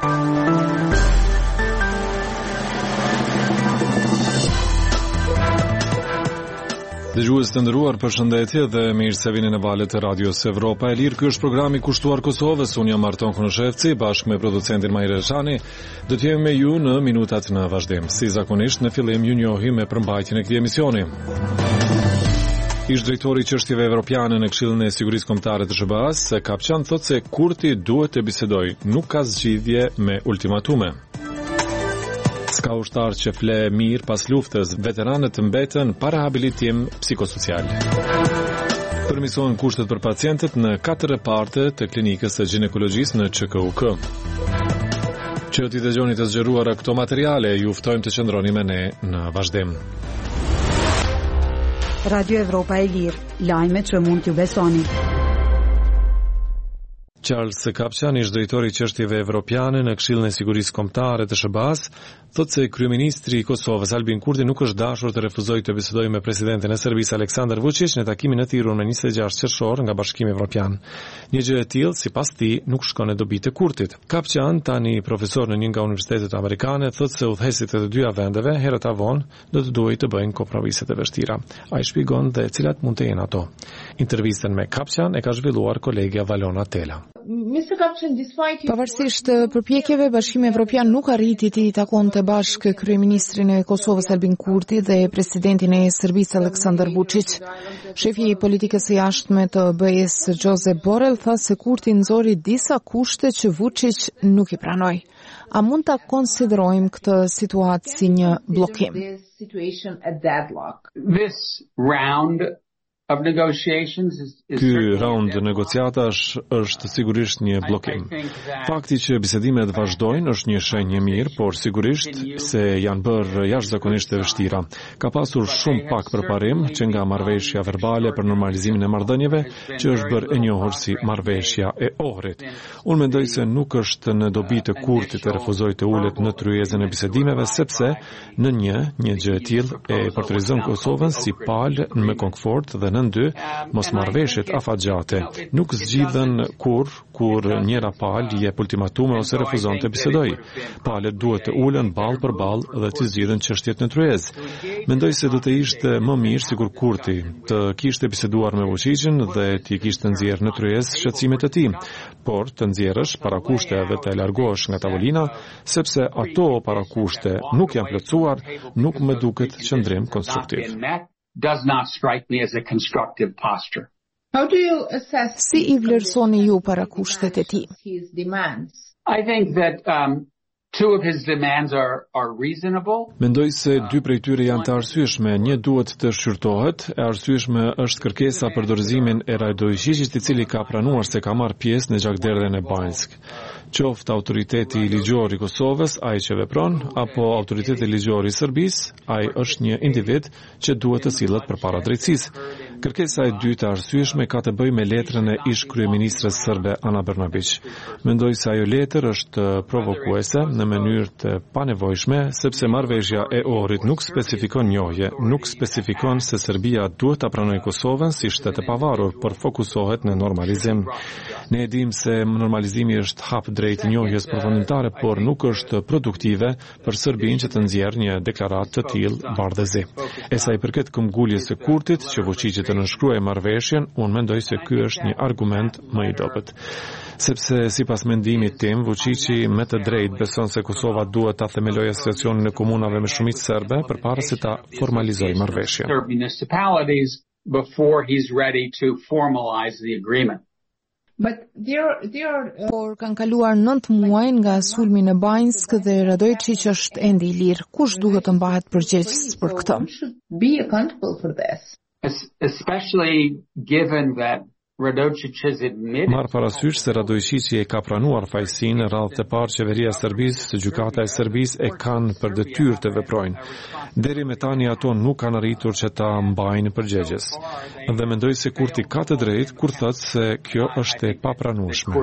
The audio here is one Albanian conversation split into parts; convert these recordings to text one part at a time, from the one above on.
Dëgjues të nderuar, përshëndetje dhe mirë se vini në valët e Radios Evropa e Lirë. Ky është programi kushtuar Kosovës. Unë jam Marton Konoshevci, bashkë me producentin Majre Reshani. Do të jemi me ju në minutat në vazhdim. Si zakonisht, në fillim ju njohim me përmbajtjen e këtij emisioni. Ish drejtori i çështjeve evropiane në Këshillin e Sigurisë Kombëtare të SBA-s, Kapçan thotë se Kurti duhet të bisedojë, nuk ka zgjidhje me ultimatume. Ska ushtar që fle mirë pas luftës, veteranët mbeten pa rehabilitim psikosocial. Përmirësohen kushtet për pacientët në 4 reparte të klinikës së ginekologjisë në ÇKUK. Që t'i dëgjoni të zgjeruara këto materiale, ju ftojmë të qëndroni me ne në vazhdim. Radio Evropa e Lirë, lajmet që mund t'ju besoni. Charles Kapçan, ish drejtori i çështjeve evropiane në Këshillin e Sigurisë Kombëtare të SBA-s, thotë se kryeministri i Kosovës Albin Kurti nuk është dashur të refuzojë të bisedojë me presidentin e Serbisë Aleksandar Vučić në takimin e Tirun me 26 qershor nga Bashkimi Evropian. Një gjë e tillë, sipas tij, nuk shkon në dobi të Kurtit. Kapçan, tani profesor në një nga universitetet amerikane, thotë se udhëheqësit e të dyja vendeve herët avon do të duhet të bëjnë kompromise të vështira. Ai shpjegon dhe cilat mund të jenë ato. Intervistën me Kapçan e ka zhvilluar kolegja Valona Tela. Pavarësisht përpjekjeve, Bashkimi Evropian nuk arriti të takonte bashkë kryeministrin e Kosovës Albin Kurti dhe presidentin e Serbisë Aleksandar Vučić. Shefi i politikës së jashtme të BE-s Josep Borrell tha se Kurti nxori disa kushte që Vučić nuk i pranoi. A mund ta konsiderojmë këtë situatë si një bllokim? Ky raund negociatash është sigurisht një bllokim. Fakti që bisedimet vazhdojnë është një shenjë mirë, por sigurisht se janë bërë jashtëzakonisht të vështira. Ka pasur shumë pak përparim që nga marrëveshja verbale për normalizimin e marrëdhënieve, që është bërë e njohur si marrëveshja e Ohrit. Unë mendoj se nuk është në dobi të Kurtit të refuzojë të ulet në tryezën e bisedimeve, sepse në një gjë e tillë e portretizon Kosovën si palë me komfort dhe në dy, mosmarrëveshjet afatgjate nuk zgjidhen kur njëra palë jep ultimatume ose refuzon të bisedojë. Palët duhet të ulen ballë për ballë dhe të zgjidhen çështjet në tryezë. Mendoj se do të ishte më mirë sikur Kurti të kishte biseduar me Vučićin dhe t'i kishte nxjerrë në tryezë shqetësimet e tij, por të nxjerrësh parakushte dhe të largohesh nga tavolina, sepse ato parakushte nuk janë plotësuar, nuk më duket qëndrim konstruktiv. Does not strike me as a constructive posture. Si i vlerësoni ju parakushtet e tij? I think that two of his demands are reasonable. Mendoj se 2 prej tyre janë të arsyeshme. Një duhet të shqyrtohet, e arsyeshme është kërkesa për dorëzimin e Radojčićit, i cili ka pranuar se ka marrë pjesë në gjakderdhjen e Banjsk. Qoftë autoriteti ligjor i Kosovës, ai që vepron, apo autoriteti ligjor i Serbisë, ai është një individ që duhet të sillet përpara drejtësisë. Kërkesa e dytë e arsyeshme ka të bëjë me letrën e ish kryeministres serbe Ana Brnabić. Mendoj se ajo letër është provokuese në mënyrë të panevojshme, sepse marrëveshja e Ohrit nuk spesifikon njohje, nuk spesifikon se Serbia duhet ta pranojë Kosovën si shtet e pavarur, por fokusohet në normalizim. Ne e dim se normalizimi është hap drejt njohjes përfundimtare, por nuk është produktive për Serbinë që të nxjerrë një deklaratë të tillë bardhëzi. E sa i përket këmbguljes së Kurtit që Vučićit të nënshkruajë marrëveshjen, unë mendoj se ky është një argument më i dobët. Sepse sipas mendimit tim, Vučići me të drejtë beson se Kosova duhet ta themelojë asociacionin e komunave me shumicë serbe përpara se ta formalizojë marrëveshjen. Por kanë kaluar 9 muaj nga sulmi në Banjsk dhe Radojčić është ende i lirë. Kush duhet të mbahet përgjegjës për këtë? Especially given that Marë parasysh se Radojčići e ka pranuar fajsinë radhë të parë qeveria e Serbisë, se gjykata e Serbisë e kanë për detyrë të veprojnë. Deri me tani ato nuk kanë arritur që ta mbajnë përgjegjës. Dhe mendoj se Kurti ka të drejtë kur thotë se kjo është e papranueshme.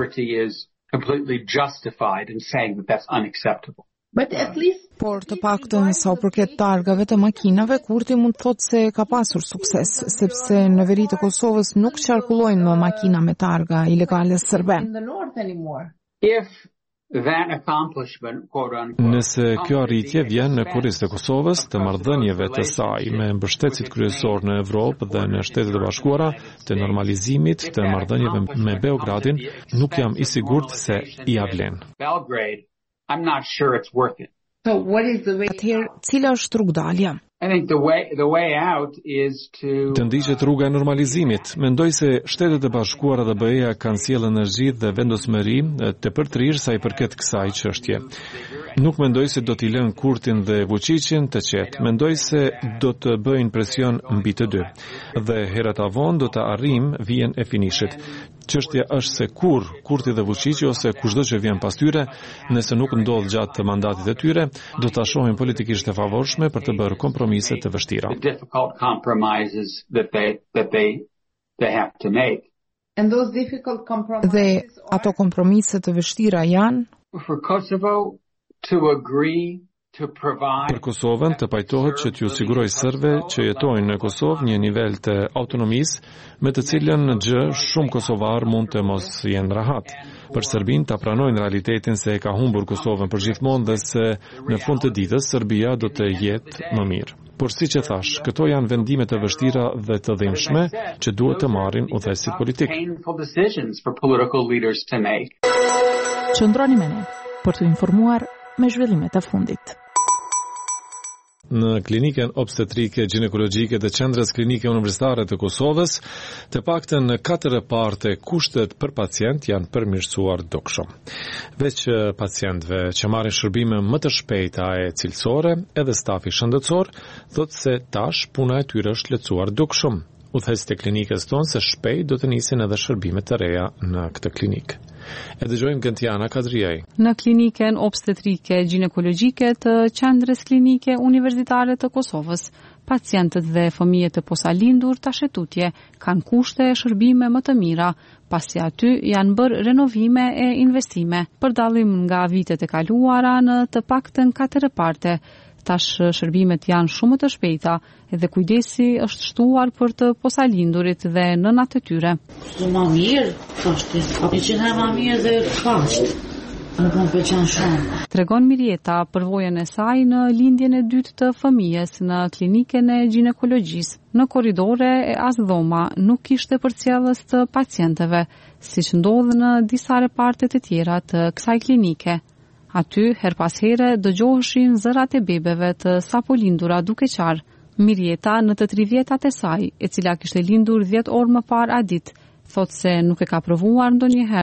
Por të paktën sa u përket targave të makinave, Kurti mund të thotë se ka pasur sukses, sepse në veri të Kosovës nuk qarkullojnë më makina me targa ilegale serbe. that accomplishment, quote unquote. Nëse kjo arritje vjen në kurriz të Kosovës të marrëdhënieve të saj me mbështetësit kryesor në Evropë dhe në Shtetet e Bashkuara, të normalizimit të marrëdhënieve me Beogradin, nuk jam i sigurt se i avlen. Belgrade, I'm not sure it's worth it. Atëherë, cila është rrugdalja? I think the way out is to Të ndiqet rruga e normalizimit. Mendoj se Shtetet e Bashkuara dhe BE-ja kanë sjellë energji dhe vendosmëri të përtrirë sa i përket kësaj çështje. Nuk mendoj se do t'i lënë Kurtin dhe Vučićin të qetë. Mendoj se do të bëjnë presion mbi të dy. Dhe herët avon do të arrijmë vijën e finishit. Çështja është se kur Kurti dhe Vučići ose kushdo që vjen pas tyre, nëse nuk ndodh gjatë mandatit të tyre, do ta shohin politikisht e favorshme për të bërë kompromise të vështira. difficult compromises that they have to make. Dhe ato kompromise të vështira janë For Kosovo to agree to provide Për Kosovën të pajtohet që t'ju siguroj sërbëve që jetojnë në Kosovë një nivel të autonomisë me të cilën gjë shumë kosovar mund të mos jenë rahat. Për Serbinë ta pranojnë realitetin se e ka humbur Kosovën përgjithmonë dhe se në fund të ditës Serbia do të jetë më mirë. Por siç e thash, këto janë vendime të vështira dhe të dhimbshme që duhet të marrin udhëheqësit politik. painful decisions for political leaders to make. Qëndroni me ne për të informuar me zhvillimet e fundit. Në klinikën obstetrike ginekologjike të Qendrës Klinike Universitare të Kosovës, të paktën në 4/5 kushtet për pacient janë përmirësuar dukshëm. Veç pacientëve që marrin shërbime më të shpejta e cilësore, edhe stafi shëndetësor thotë se tash puna e tyre është lehtësuar dukshëm. Udhëheqësit e klinikës thonë se shpejt do të nisin edhe shërbime të reja në këtë klinikë. E dëgjojmë Gentiana Kadriaj. Në klinikën obstetrike ginekologjike të Qendrës Klinike Universitare të Kosovës, pacientët dhe fëmijët e posalindur tashetutje kanë kushte e shërbime më të mira, pasi aty janë bërë renovime e investime. Për dallim nga vitet e kaluara në të paktën 4/5, tash shërbimet janë shumë të shpejta edhe kujdesi është shtuar për të posalindurit dhe nënat e tyre. Më mirë, thoshti, apo që na më mirë dhe kaq. Nuk më pëlqen shumë. Tregon Mirjeta përvojën e saj në lindjen e dytë të fëmijës në klinikën e ginekologjisë. Në korridore e as dhoma nuk kishte përcjellës të pacientëve, siç ndodh në disa reparte të tjera të kësaj klinike. Aty, her pas here, dëgjoheshin zërat e bebeve të sapo lindura duke qarë. Mirjeta në të 3 vjetat e saj, e cila kishte lindur 10 orë më parë a ditë, thotë se nuk e ka provuar ndonjëherë